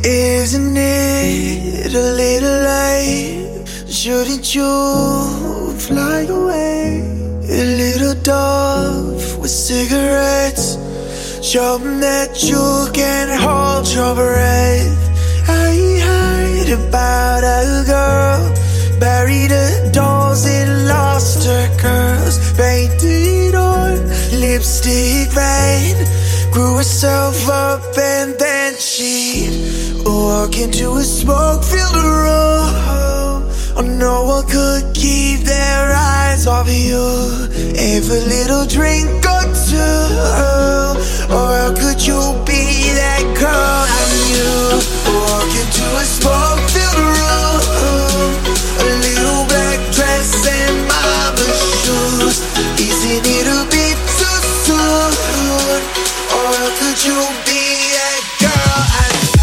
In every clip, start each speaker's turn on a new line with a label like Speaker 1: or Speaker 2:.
Speaker 1: Isn't it a little late? Shouldn't you fly away? A little dove with cigarettes, show 'em that you can hold your breath. I heard about a girl, buried her dolls and lost her curls, painted on lipstick red, grew herself up and then she'd walk into a smoke-filled room. Oh, no one could keep their eyes off you. Have a little drink or two, or how could you be that girl I knew? Walk into a smoke-filled room, a little black dress and mama shoes. Isn't it a bit too soon? Or how could you be that girl I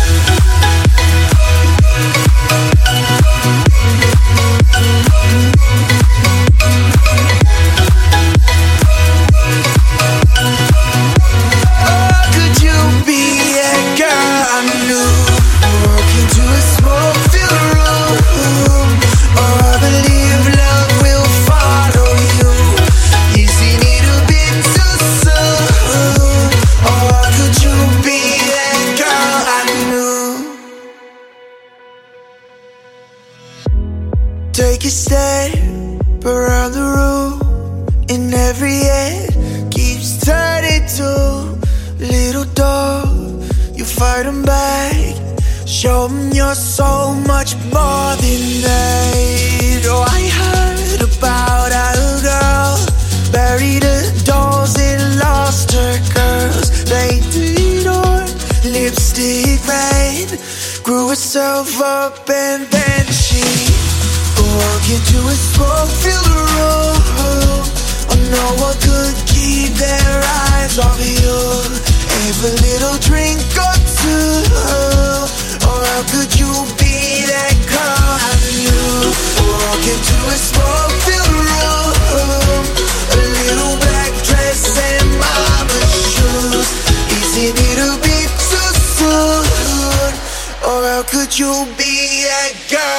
Speaker 1: take a step around the room, and every head keeps turning to little dog. You fight 'em back, show 'em you're so much more than that. Oh, I heard about a girl, buried her dolls and lost her curls, painted on lipstick red, grew herself up and then she walk into a smoke-filled room. Oh, no one could keep their eyes off you. Have a little drink or two, or how could you be that girl I knew? Walk into a smoke-filled room, a little black dress and mama shoes. Isn't it a bit too soon? Or how could you be that girl?